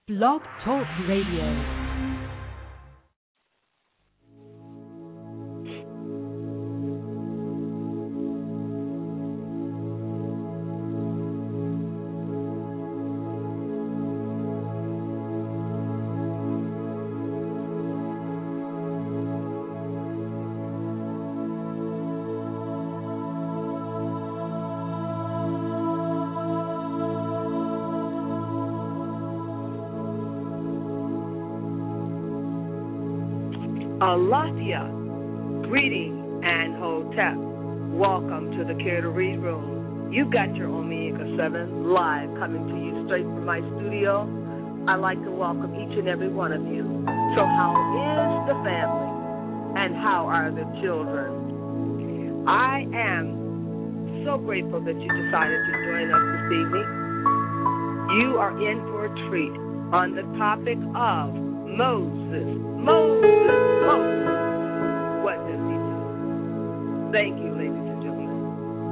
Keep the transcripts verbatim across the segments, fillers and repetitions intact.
Blog Talk Radio. Alathia, greeting and hotep. Welcome to the Care to Read Room. You've got your Omega seven live coming to you straight from my studio. I'd like to welcome each and every one of you. So how is the family and how are the children? I am so grateful that you decided to join us this evening. You are in for a treat on the topic of Moses. Moses, Moses. What does he do? Thank you, ladies and gentlemen.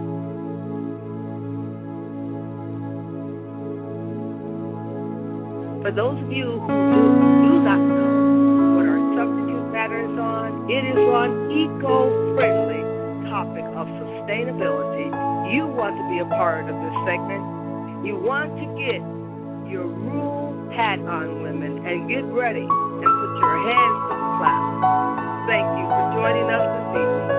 For those of you who do, do not know what our substitute matter is on, it is on eco-friendly topic of sustainability. You want to be a part of this segment. You want to get your rule hat on, women, and get ready and put your hands to the plow. Thank you for joining us this evening.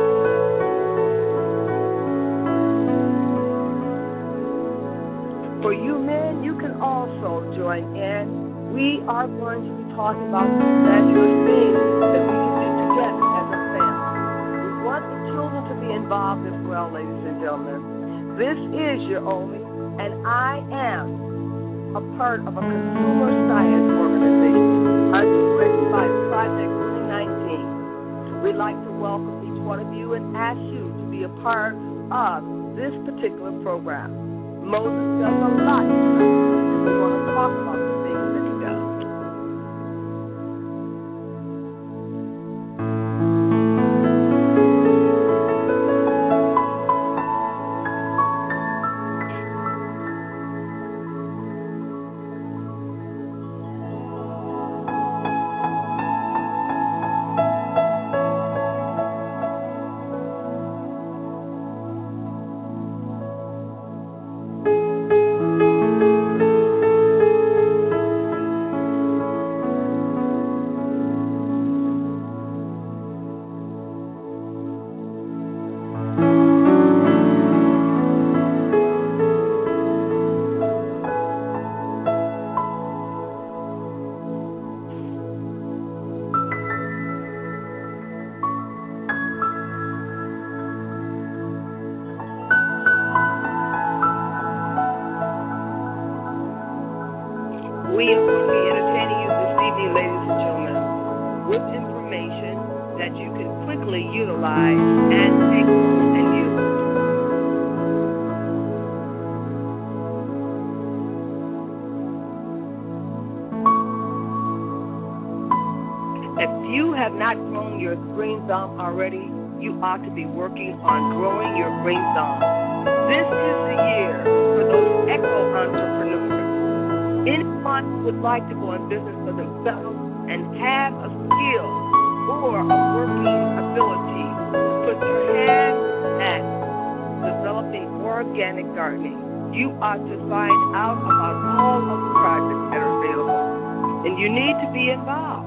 For you men, you can also join in. We are going to be talking about some fabulous things that we can do together as a family. We want the children to be involved as well, ladies and gentlemen. This is your Omi, and I am a part of a consumer science organization underwritten by Project twenty nineteen. We'd like to welcome each one of you and ask you to be a part of this particular program. Moses does a lot to us. We want to talk about the things that he does. We are going to be entertaining you this evening, ladies and gentlemen, with information that you can quickly utilize and take home and use. If you have not grown your green thumb already, you ought to be working on growing your green thumb. This is the year for those eco-entrepreneurs. Anyone who would like to go in business for themselves and have a skill or a working ability to put your hand at developing organic gardening, you ought to find out about all of the projects that are available. And you need to be involved.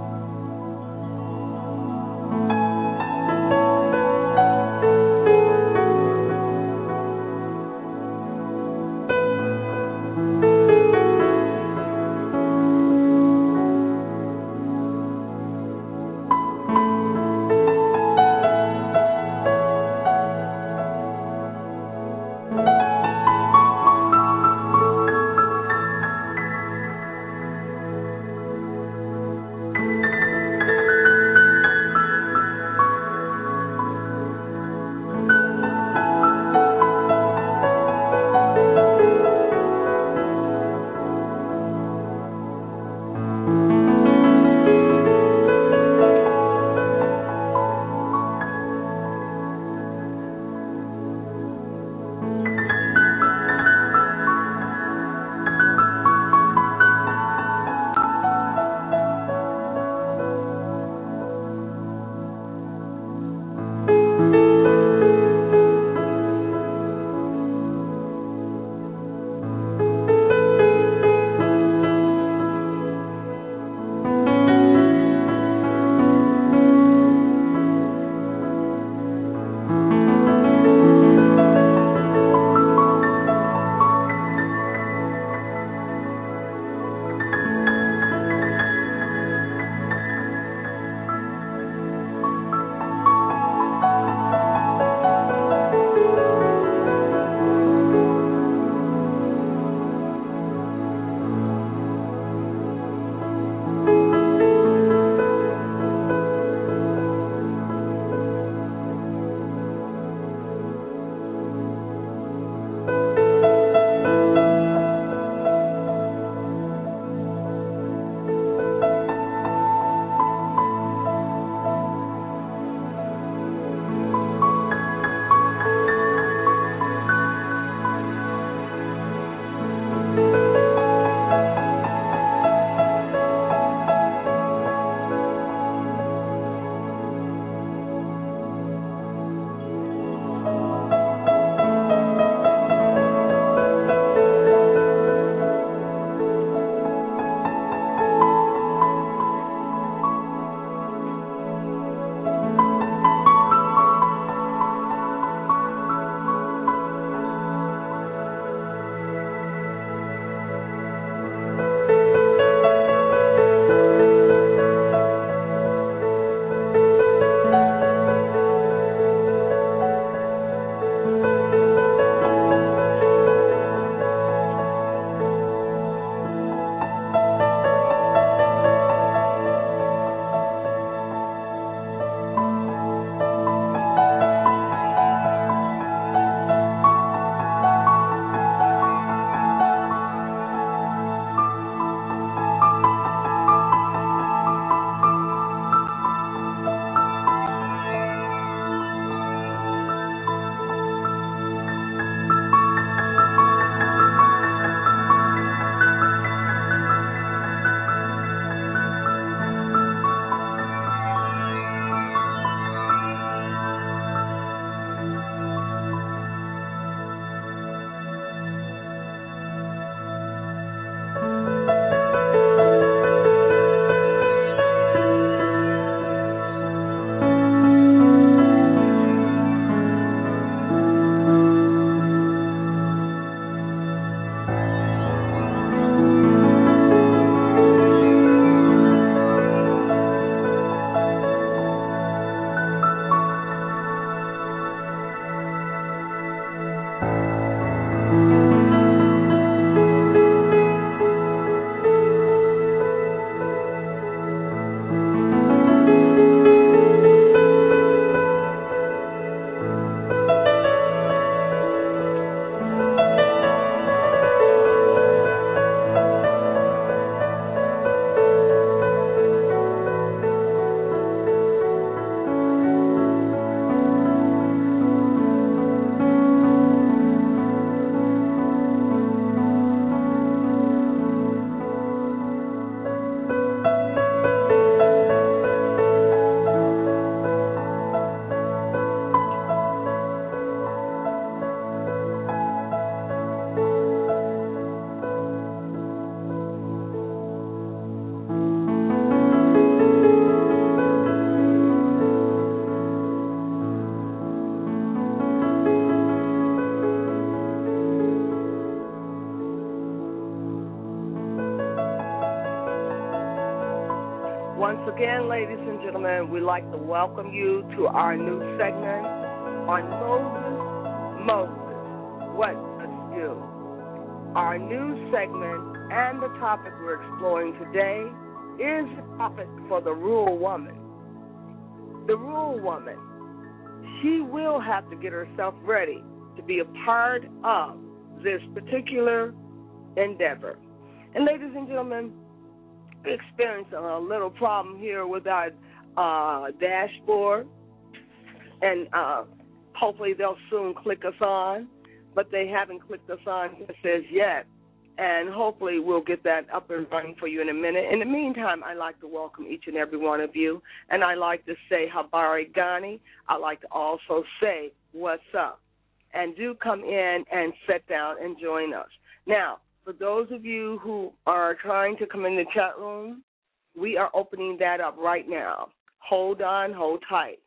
Once again, ladies and gentlemen, we'd like to welcome you to our new segment on Moses, Moses, What Must Do. Our new segment and the topic we're exploring today is the topic for the rural woman. The rural woman, she will have to get herself ready to be a part of this particular endeavor. And ladies and gentlemen, we experienced a little problem here with our uh, dashboard, and uh, hopefully they'll soon click us on, but they haven't clicked us on, it says yet, and hopefully we'll get that up and running for you in a minute. In the meantime, I'd like to welcome each and every one of you, and I'd like to say Habari Ghani. I'd like to also say what's up, and do come in and sit down and join us. Now, for those of you who are trying to come in the chat room, we are opening that up right now. Hold on, hold tight.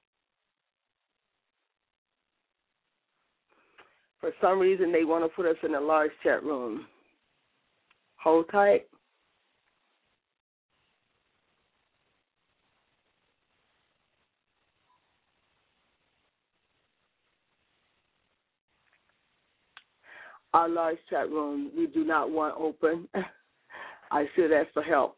For some reason, they want to put us in a large chat room. Hold tight. Our large chat room, we do not want open. I say that's for help.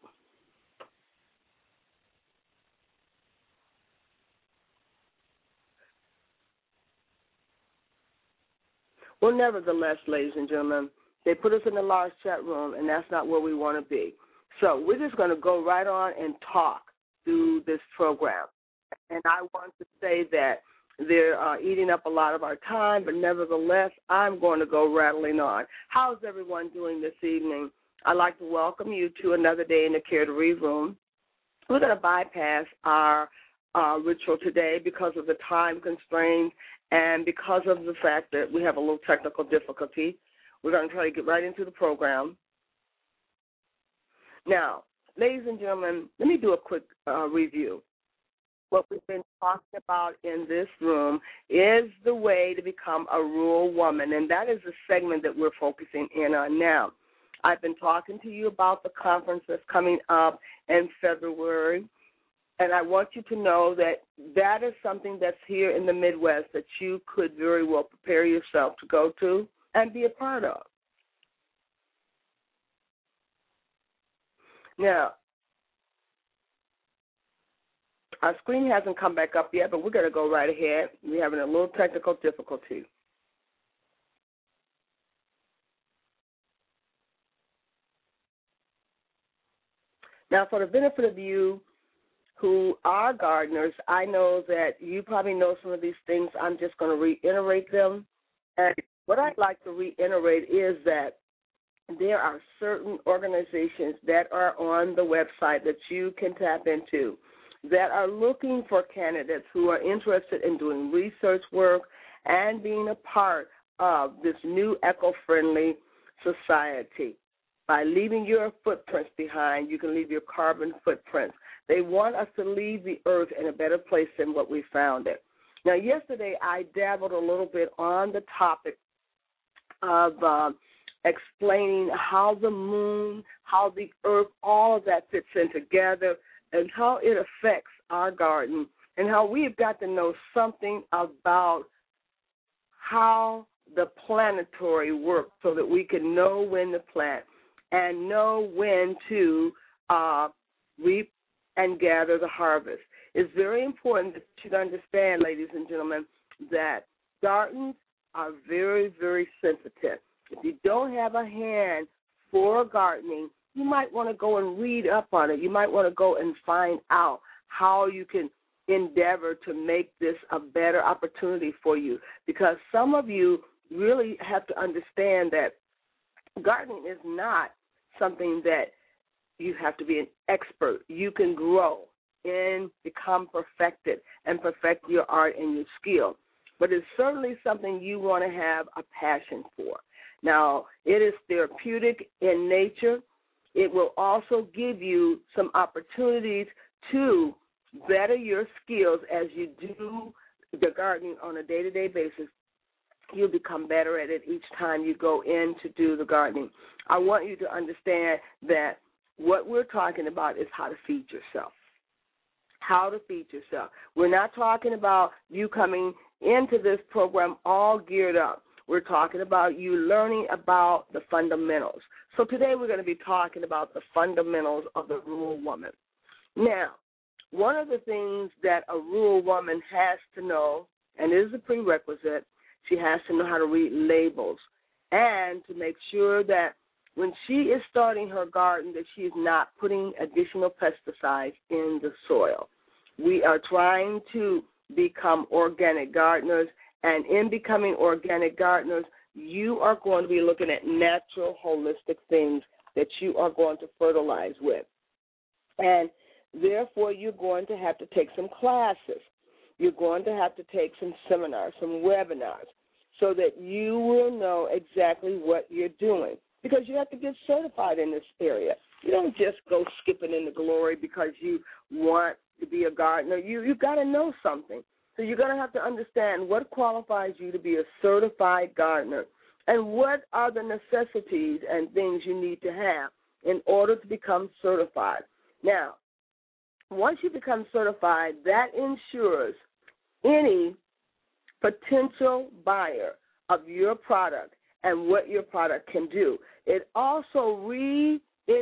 Well, nevertheless, ladies and gentlemen, they put us in a large chat room, and that's not where we want to be. So we're just going to go right on and talk through this program. And I want to say that they're uh, eating up a lot of our time, but nevertheless, I'm going to go rattling on. How's everyone doing this evening? I'd like to welcome you to another day in the Care to Read room. We're going to bypass our uh, ritual today because of the time constraints and because of the fact that we have a little technical difficulty. We're going to try to get right into the program. Now, ladies and gentlemen, let me do a quick uh, review. What we've been talking about in this room is the way to become a rural woman, and that is the segment that we're focusing in on now. I've been talking to you about the conference that's coming up in February, and I want you to know that that is something that's here in the Midwest that you could very well prepare yourself to go to and be a part of. Now, our screen hasn't come back up yet, but we're going to go right ahead. We're having a little technical difficulty. Now, for the benefit of you who are gardeners, I know that you probably know some of these things. I'm just going to reiterate them. And what I'd like to reiterate is that there are certain organizations that are on the website that you can tap into that are looking for candidates who are interested in doing research work and being a part of this new eco-friendly society. By leaving your footprints behind, you can leave your carbon footprints. They want us to leave the earth in a better place than what we found it. Now, yesterday I dabbled a little bit on the topic of uh, explaining how the moon, how the earth, all of that fits in together, and how it affects our garden, and how we've got to know something about how the planetary works so that we can know when to plant and know when to uh, reap and gather the harvest. It's very important that you understand, ladies and gentlemen, that gardens are very, very sensitive. If you don't have a hand for gardening, you might want to go and read up on it. You might want to go and find out how you can endeavor to make this a better opportunity for you, because some of you really have to understand that gardening is not something that you have to be an expert. You can grow and become perfected and perfect your art and your skill, but it's certainly something you want to have a passion for. Now, it is therapeutic in nature. It will also give you some opportunities to better your skills as you do the gardening on a day-to-day basis. You'll become better at it each time you go in to do the gardening. I want you to understand that what we're talking about is how to feed yourself. how to feed yourself. We're not talking about you coming into this program all geared up. We're talking about you learning about the fundamentals. So today we're going to be talking about the fundamentals of the rural woman. Now, one of the things that a rural woman has to know, and it is a prerequisite, she has to know how to read labels and to make sure that when she is starting her garden that she is not putting additional pesticides in the soil. We are trying to become organic gardeners, and in becoming organic gardeners, you are going to be looking at natural, holistic things that you are going to fertilize with. And therefore, you're going to have to take some classes. You're going to have to take some seminars, some webinars, so that you will know exactly what you're doing, because you have to get certified in this area. You don't just go skipping into glory because you want to be a gardener. You, you've got to know something. So you're going to have to understand what qualifies you to be a certified gardener and what are the necessities and things you need to have in order to become certified. Now, once you become certified, that ensures any potential buyer of your product and what your product can do. It also reinsures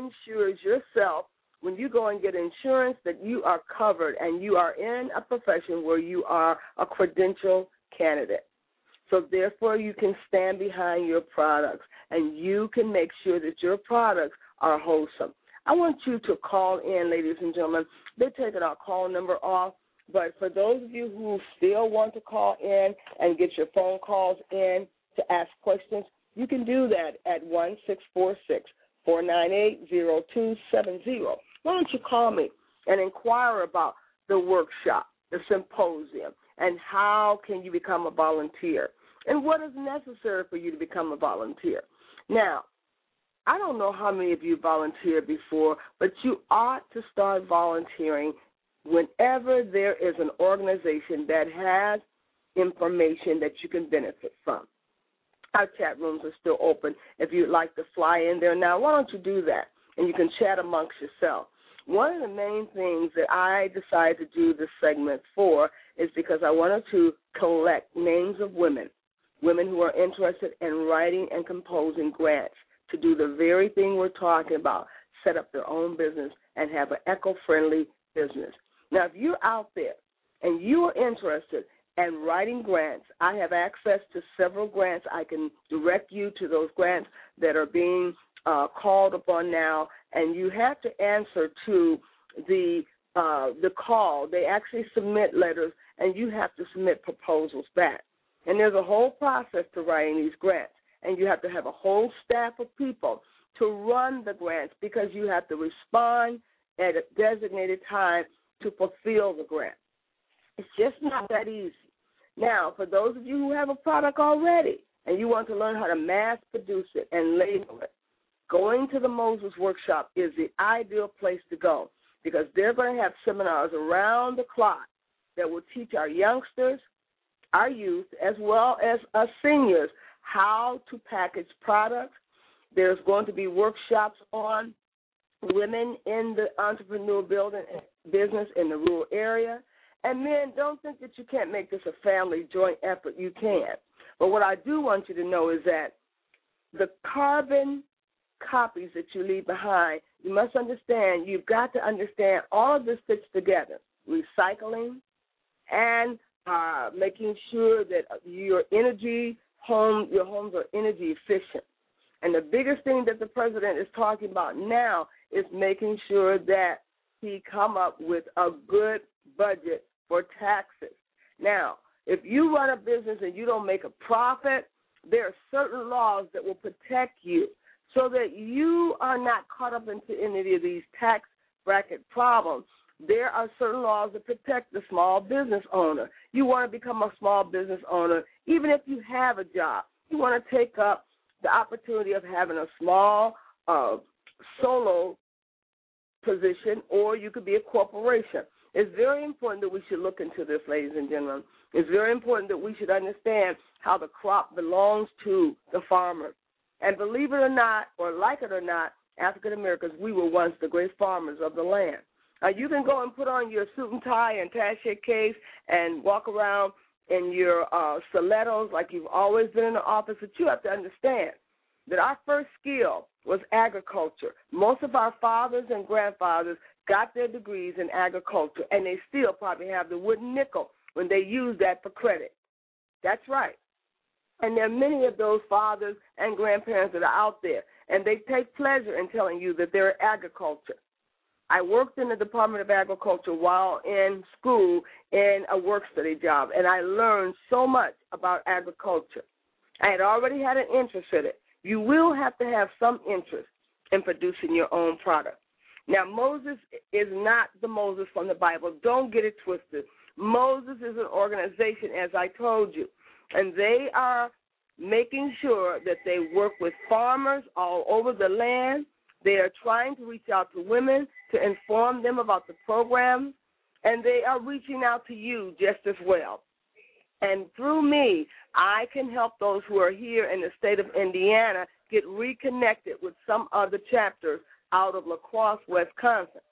yourself when you go and get insurance that you are covered and you are in a profession where you are a credential candidate. So therefore you can stand behind your products and you can make sure that your products are wholesome. I want you to call in, ladies and gentlemen. They're taking our call number off, but for those of you who still want to call in and get your phone calls in to ask questions, you can do that at one six four six, four nine eight, zero two seven zero. Why don't you call me and inquire about the workshop, the symposium, and how can you become a volunteer, and what is necessary for you to become a volunteer. Now, I don't know how many of you volunteered before, but you ought to start volunteering whenever there is an organization that has information that you can benefit from. Our chat rooms are still open. If you'd like to fly in there now, why don't you do that? And you can chat amongst yourself. One of the main things that I decided to do this segment for is because I wanted to collect names of women, women who are interested in writing and composing grants to do the very thing we're talking about, set up their own business and have an eco-friendly business. Now, if you're out there and you are interested in writing grants, I have access to several grants. I can direct you to those grants that are being uh, called upon now, and you have to answer to the uh, the call. They actually submit letters, and you have to submit proposals back. And there's a whole process to writing these grants, and you have to have a whole staff of people to run the grants because you have to respond at a designated time to fulfill the grant. It's just not that easy. Now, for those of you who have a product already and you want to learn how to mass produce it and label it, going to the Moses Workshop is the ideal place to go because they're going to have seminars around the clock that will teach our youngsters, our youth, as well as us seniors how to package products. There's going to be workshops on women in the entrepreneur building business in the rural area. And men, don't think that you can't make this a family joint effort. You can. But what I do want you to know is that the carbon copies that you leave behind, you must understand, you've got to understand all of this fits together, recycling and uh, making sure that your energy home, your homes are energy efficient. And the biggest thing that the president is talking about now is making sure that he come up with a good budget for taxes. Now, if you run a business and you don't make a profit, there are certain laws that will protect you so that you are not caught up into any of these tax bracket problems. There are certain laws that protect the small business owner. You want to become a small business owner, even if you have a job. You want to take up the opportunity of having a small uh, solo position, or you could be a corporation. It's very important that we should look into this, ladies and gentlemen. It's very important that we should understand how the crop belongs to the farmer. And believe it or not, or like it or not, African Americans, we were once the great farmers of the land. Uh, you can go and put on your suit and tie and attaché case and walk around in your uh, stilettos like you've always been in the office, but you have to understand that our first skill was agriculture. Most of our fathers and grandfathers got their degrees in agriculture, and they still probably have the wooden nickel when they use that for credit. That's right. And there are many of those fathers and grandparents that are out there, and they take pleasure in telling you that they're agriculture. I worked in the Department of Agriculture while in school in a work-study job, and I learned so much about agriculture. I had already had an interest in it. You will have to have some interest in producing your own product. Now, Moses is not the Moses from the Bible. Don't get it twisted. Moses is an organization, as I told you, and they are making sure that they work with farmers all over the land. They are trying to reach out to women to inform them about the program, and they are reaching out to you just as well. And through me, I can help those who are here in the state of Indiana get reconnected with some other chapters out of La Crosse, Wisconsin.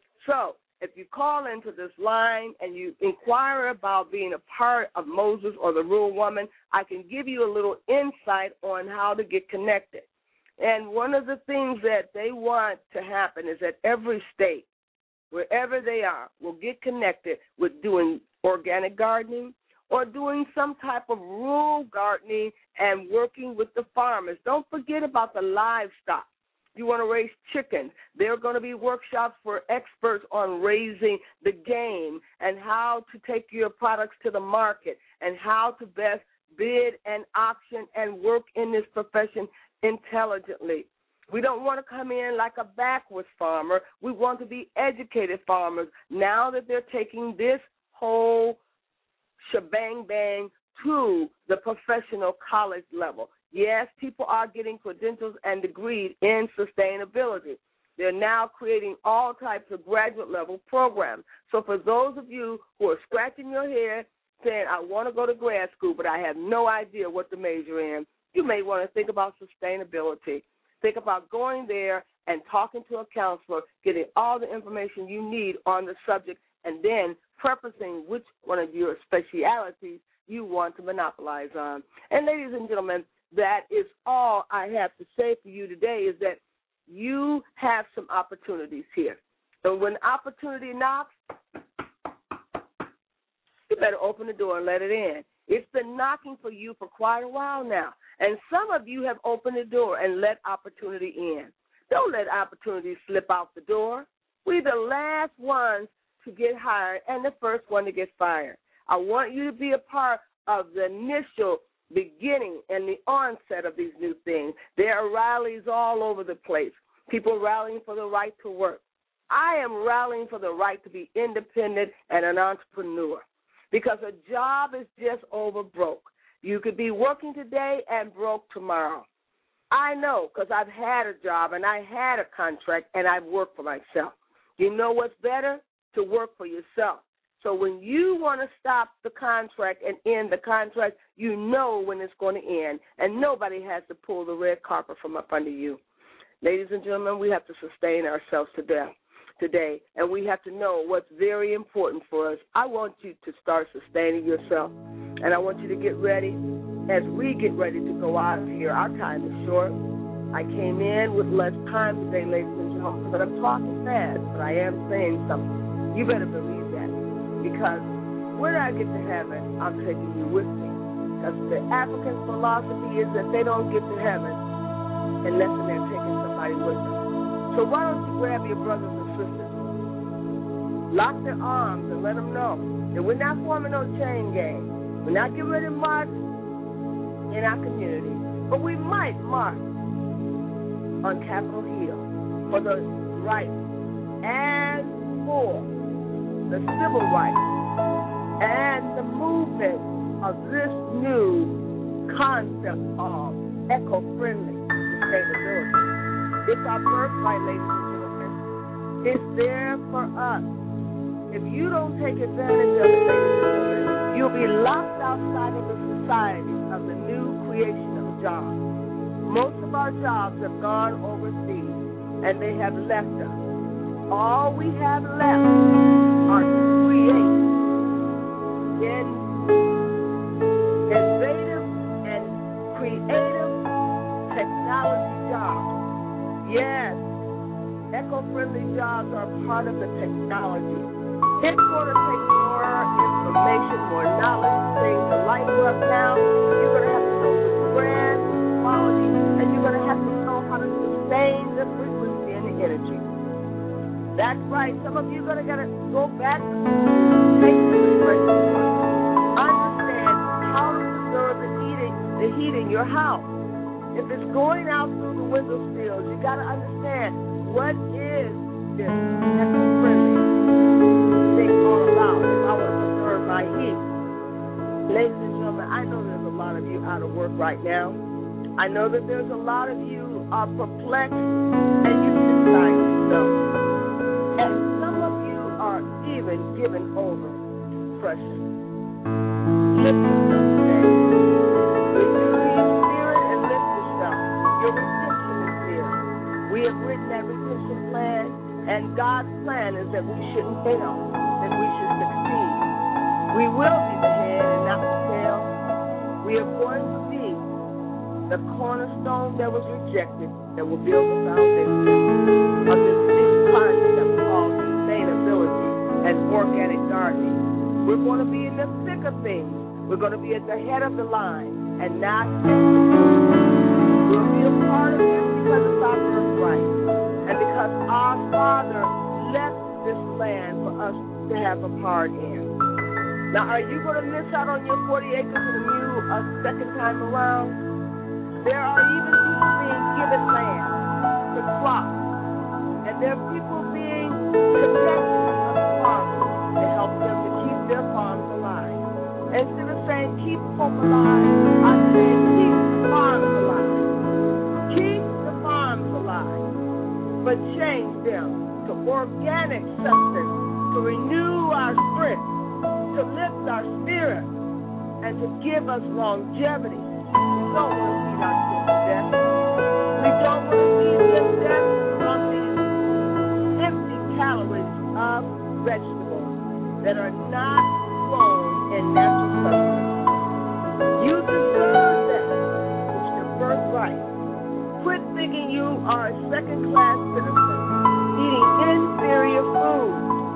So if you call into this line and you inquire about being a part of Moses or the Rural Woman, I can give you a little insight on how to get connected. And one of the things that they want to happen is that every state, wherever they are, will get connected with doing organic gardening or doing some type of rural gardening and working with the farmers. Don't forget about the livestock. You want to raise chickens. There are going to be workshops for experts on raising the game and how to take your products to the market and how to best bid and auction and work in this profession intelligently. We don't want to come in like a backwards farmer. We want to be educated farmers now that they're taking this whole shebang bang to the professional college level. Yes, people are getting credentials and degrees in sustainability. They're now creating all types of graduate level programs. So for those of you who are scratching your head saying, I want to go to grad school, but I have no idea what to major in, you may want to think about sustainability. Think about going there and talking to a counselor, getting all the information you need on the subject, and then prefacing which one of your specialities you want to monopolize on. And ladies and gentlemen, that is all I have to say for you today is that you have some opportunities here. And when opportunity knocks, you better open the door and let it in. It's been knocking for you for quite a while now. And some of you have opened the door and let opportunity in. Don't let opportunity slip out the door. We're the last ones to get hired and the first one to get fired. I want you to be a part of the initial beginning and the onset of these new things. There are rallies all over the place, people rallying for the right to work. I am rallying for the right to be independent and an entrepreneur because a job is just over broke. You could be working today and broke tomorrow. I know because I've had a job and I had a contract and I've worked for myself. You know what's better? To work for yourself. So when you want to stop the contract and end the contract, you know when it's going to end, and nobody has to pull the red carpet from up under you. Ladies and gentlemen, we have to sustain ourselves to death today, and we have to know what's very important for us. I want you to start sustaining yourself, and I want you to get ready as we get ready to go out of here. Our time is short. I came in with less time today, ladies and gentlemen, but I'm talking fast, but I am saying something. You better believe that. Because when I get to heaven, I'm taking you with me. Because the African philosophy is that they don't get to heaven unless they're taking somebody with them. So why don't you grab your brothers and sisters, lock their arms, and let them know that we're not forming no chain gang. We're not getting ready to march in our community, but we might march on Capitol Hill for the right and for the civil rights, and the movement of this new concept of eco-friendly sustainability. It's our birthright, ladies and gentlemen. It's there for us. If you don't take advantage of it, ladies and gentlemen, you'll be locked outside of the society of the new creation of jobs. Most of our jobs have gone overseas, and they have left us. All we have left are to create in innovative and creative technology jobs. Yes, eco-friendly jobs are part of the technology. It's going to take more information, more knowledge to bring the light up now. You're going to have to know the brand, quality, and you're going to have to know how to sustain the frequency and the energy. That's right. Some of you are going to, to go back to take the refreshing understand how to preserve the heating, the heat in your house. If it's going out through the window sills, you got to understand what is this eco-friendly thing all about. If I want to preserve my heat, ladies and gentlemen, I know there's a lot of you out of work right now. I know that there's a lot of you are perplexed and you decide yourself. And some of you are even given over to depression. Lift yourself today. Renew your spirit and lift yourself. Your redemption is near. We have written that redemption plan, and God's plan is that we shouldn't fail, that we should succeed. We will be the head and not the tail. We are going to be the cornerstone that was rejected, that will build the foundation of this new concept called sustainability and organic gardening. We're going to be in the thick of things. We're going to be at the head of the line and not at the end. We'll be a part of this because it's our birthright and because our Father left this land for us to have a part in. Now, are you going to miss out on your forty acres and a mule a second time around? There are even people being given land to crop, and there are people being connected to farmers to help them to keep their farms alive. Instead of saying keep hope alive, I'm saying keep the farms alive. Keep the farms alive, but change them to organic substance, to renew our strength, to lift our spirit, and to give us longevity. We don't want to feed our kids to death. We don't want to feed them death on these empty calories of vegetables that are not grown in natural substance. You deserve that. It's your birthright. Quit thinking you are a second-class citizen eating inferior food.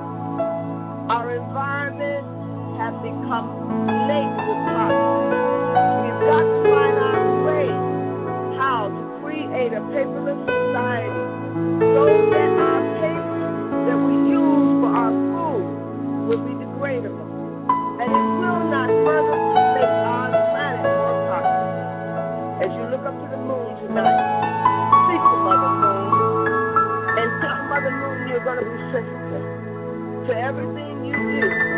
Our environment has become laden with toxins. We've got to find our way how to create a paperless society so that our paper that we use for our food will be degradable and it will not further make our planet more toxic. As you look up to the moon tonight, speak to Mother Moon and tell Mother Moon you're going to be sensitive to everything you do.